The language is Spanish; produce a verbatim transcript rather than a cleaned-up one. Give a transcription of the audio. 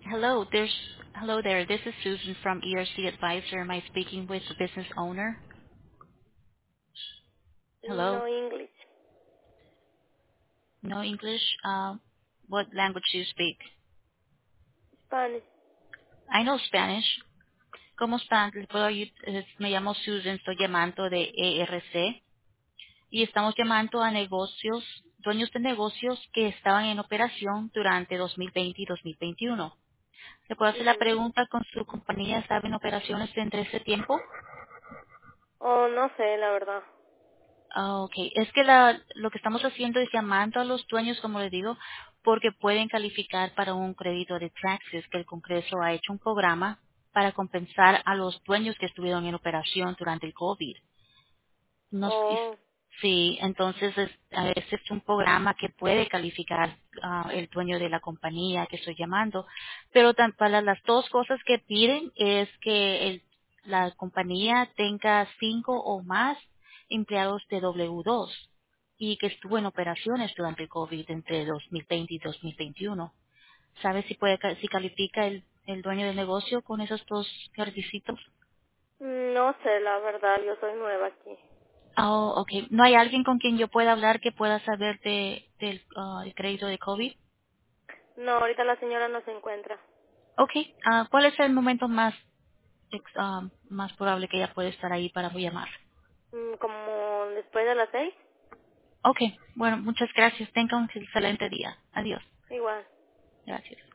Hello, there's hello there. This is Susan from E R C Advisor. Am I speaking with the business owner? Hello. No English. No English. Uh, what language do you speak? Spanish. I know Spanish. ¿Cómo están? ¿Les puedo ayud- eh, Me llamo Susan. Estoy llamando de E R C y estamos llamando a negocios, dueños de negocios que estaban en operación durante dos mil veinte y dos mil veintiuno. ¿Le puedo hacer la Ujú. pregunta con su compañía estaba en operaciones entre ese tiempo? Oh, no sé, la verdad. Ah, ok. Es que la, lo que estamos haciendo es llamando a los dueños, como les digo, porque pueden calificar para un crédito de taxes, que el Congreso ha hecho un programa para compensar a los dueños que estuvieron en operación durante el COVID. No sé si- Oh, sí, entonces es, a veces es un programa que puede calificar ah, el dueño de la compañía que estoy llamando, pero tan- para las dos cosas que piden es que el- la compañía tenga cinco o más empleados de W dos y que estuvo en operaciones durante el COVID entre dos mil veinte y dos mil veintiuno. ¿Sabes si puede ca- si califica el, el dueño del negocio con esos dos requisitos? no sé, la verdad, yo soy nueva aquí. Oh, okay. ¿No hay alguien con quien yo pueda hablar que pueda saber de, del ah, el crédito de COVID? No, ahorita la señora no se encuentra. Okay. Ah, ¿cuál es el momento más ex- ah, más probable que ella puede estar ahí para llamar? Mm, Como después de las seis, Okay. Bueno, muchas gracias. Tenga un excelente día. Adiós. igual. Gracias.